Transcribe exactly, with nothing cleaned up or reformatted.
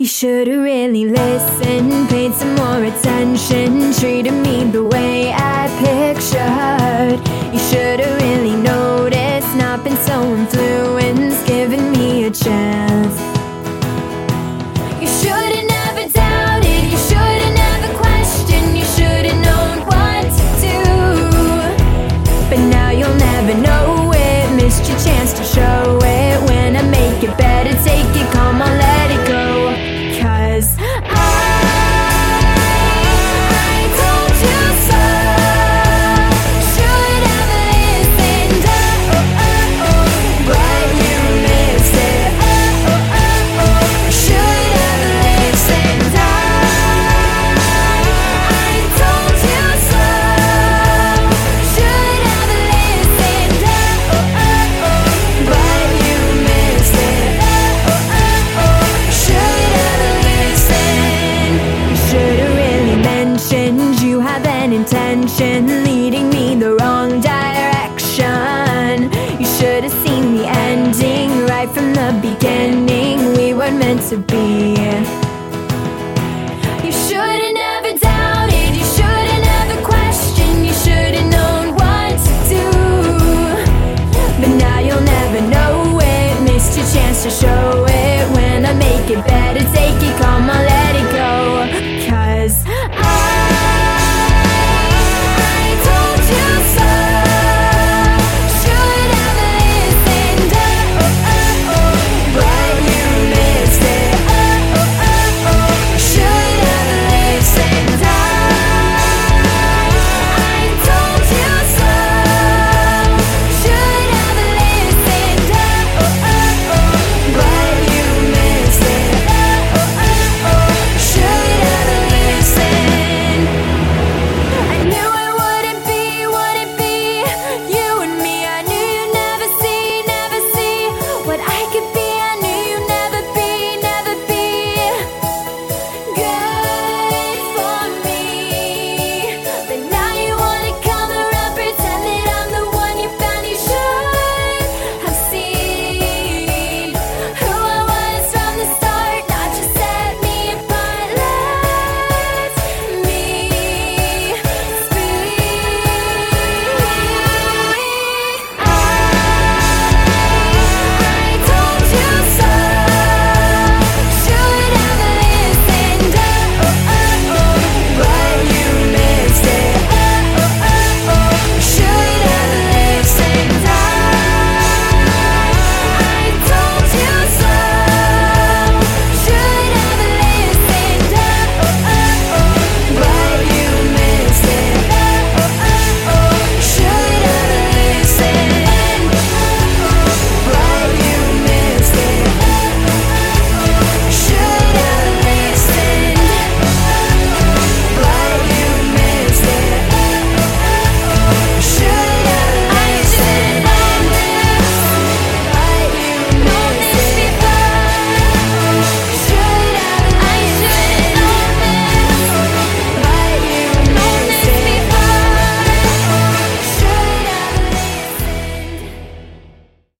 You should've really listened, paid some more attention, treated me the way I pictured. You should've really noticed, not been so influenced, given me a chance. You should've never doubted, you should've never questioned, you should've known what to do. But now you'll never know it, missed your chance to show it. When I make it better, take it, come on, let it go. Cause I told you so. Should have listened, oh, oh, oh, but you missed it, oh, oh, oh, oh. Should have listened, I told you so. Should have listened, oh, oh, oh, but you missed it, oh, oh, oh. Should have listened. You should've really mentioned you have an intention, leading me the wrong direction. You should've seen the ending right from the beginning. We weren't meant to be. You should've never doubted, you should've never questioned, you should've known what to do. But now you'll never know it, missed your chance to show it. When I make it better,